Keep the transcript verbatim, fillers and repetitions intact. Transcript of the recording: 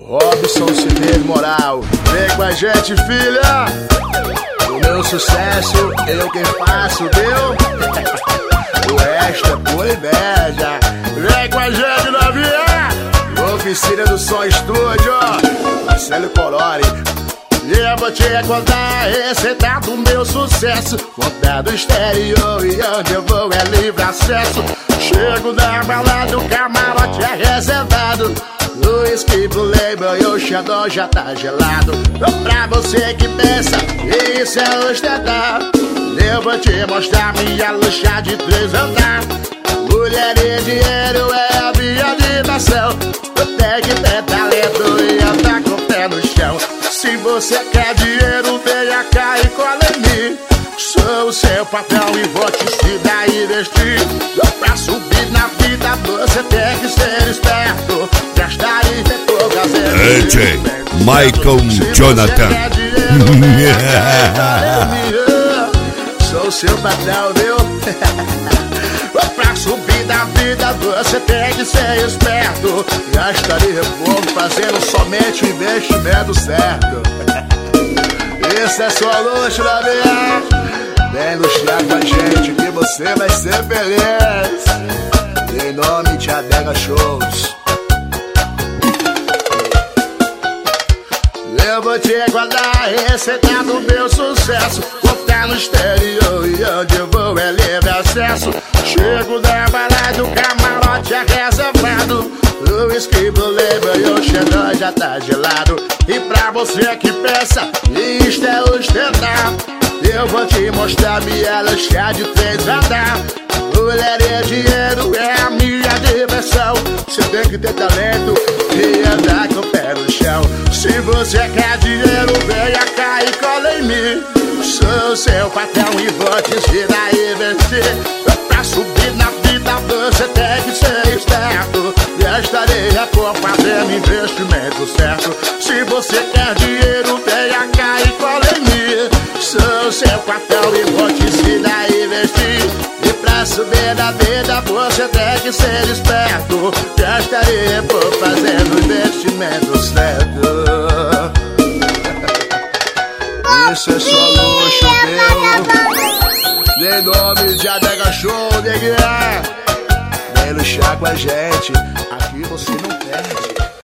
Robson Cedês Moral, vem com a gente, filha. O meu sucesso, eu quem faço, viu? O resto é por inveja. Vem com a gente, novinha. Oficina do Som Estúdio, Marcelo Colori. E eu vou te contar a receita do meu sucesso. Montado exterior e onde eu vou é livre acesso. Chego na balada, o camarote é reservado. O whisky pro label e o xandão já tá gelado. Pra você que pensa, isso é ostentar, eu vou te mostrar minha luxa de três andar. Mulher e dinheiro é a minha diversão. Eu tenho que ter talento e andar com o pé no chão. Se você quer dinheiro, venha cá e cola em mim. Sou o seu patrão e vou te ensinar e investir. Pra subir na vida você tem que ser esperto. Gastar e ter poucas vezes. D J Michael Jonathan. Sou o seu patrão, viu? Pra subir na vida você tem que ser esperto. Gastaria pouco fazendo somente o investimento certo. Isso é só luxo, da minha. Vem luxar com a gente que você vai ser feliz. Em nome de Adega Shows. Eu vou te guardar a receita do meu sucesso. Vou ficar no exterior e onde eu vou é livre acesso. Chego da balada, o camarote é reservado. O whisky pro label e o xandão já tá gelado. E pra você que pensa, isto é ostentar, eu vou te mostrar minha luxa de três andar. Mulher e dinheiro é a minha diversão. Você tem que ter talento e andar com o pé no chão. Se você quer dinheiro, venha cá e cola em mim. Sou seu patrão e vou te ensinar a investir. Pra subir na vida você tem que ser esperto. Gastaria por fazendo investimento certo. Se você quer dinheiro, venha cá e cola em mim. Sou seu patrão e vou te ensinar a investir. E pra subir na vida você tem que ser esperto. Gastaria por fazendo investimento certo. Isso é só luxo, meu. Em nome de Adega Show, neguinha. Vem luxar com a gente, aqui você não perde.